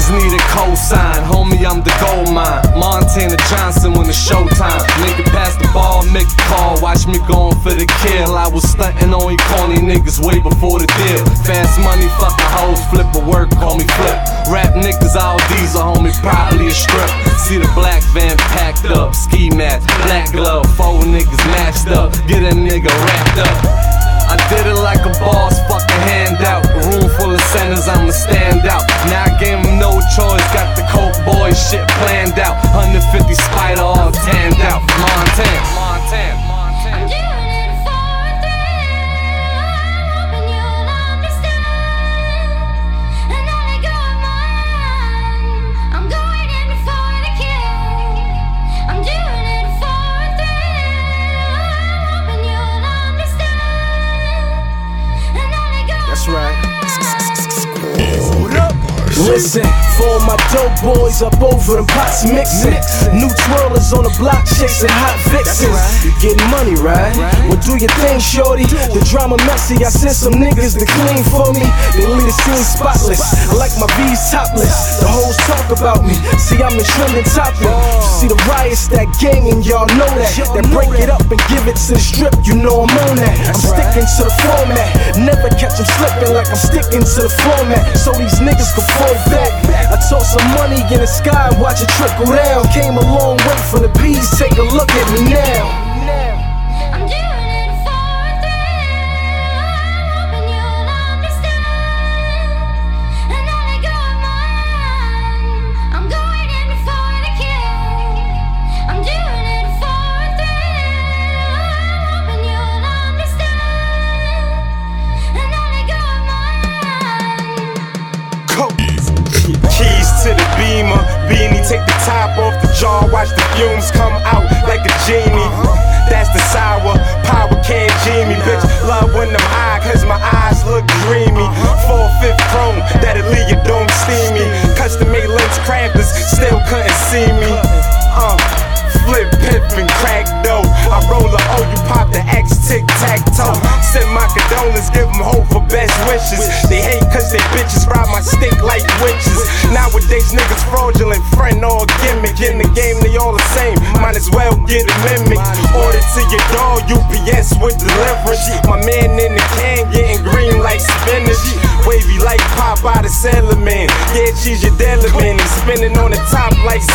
niggas need a cosign. Homie, I'm the gold mine. Montana Johnson when it's showtime. Nigga pass the ball, make a call. Watch me going for the kill. I was stunting on you corny niggas way before the deal. Fast money, fucking hoes, flip a work, call me flip. Rap niggas, all these are homie, probably a strip. See the black van packed up, ski mask, black glove, 4 niggas matched up. Get a nigga wrapped up. I did it like a boss, fucking handout. A room full of centers, I'ma stand out. Now I gave him no choice, got the coke boy shit planned out. 150 Spider all tanned out. Montana. I'm doing it for a thrill, hoping you'll understand. And I let go of mine. I'm going in for the kill. I'm doing it for a thrill, hoping you'll understand. And I let go. That's right. Listen, for all my dope boys up over them pots mixing. New twirlers on the block chasing hot vixens. You getting money, right? Well, do your thing, shorty. The drama messy, I sent some niggas to clean for me. They leave the scene spotless. I like my V's topless. The hoes talk about me. See, I'm the trending topic. You see the riots, that gang, and y'all know that. That break it up and give it to the strip, you know I'm on that. I'm sticking to the format. Never catch them slipping like I'm sticking to the format. So these niggas can fall back. I toss some money in the sky and watch it trickle down. Came a long way from the bees, take a look at me now. I'm doing it for a thrill, hoping you'll understand. And I let go of mine. I'm going in for the kill. I'm doing it for a thrill, hoping you'll understand. And I let go of mine. Keys to the Beamer, beanie, take the top off the jar, watch the fumes come out like a genie. That's the sour, power can't G me, bitch. Love when I'm high, cause my eyes look dreamy. 4/5 chrome, that'll leave your dome steamy. Custom made lens crafters, still couldn't see me. Flip, pimp, and crack dough. I roll a O, you pop the X, tic-tac-toe. Send my condolences, give them hope for best wishes. They hate cause they bitches ride my stick like witches. Nowadays niggas fraudulent, friend or gimmick. In the game they all the same, might as well get a mimic. Order to your door, UPS with deliverance. My man in the can getting green like spinach. Wavy like Popeye the Sailor Man. Yeah, she's your dealer man. He's spinning on the top like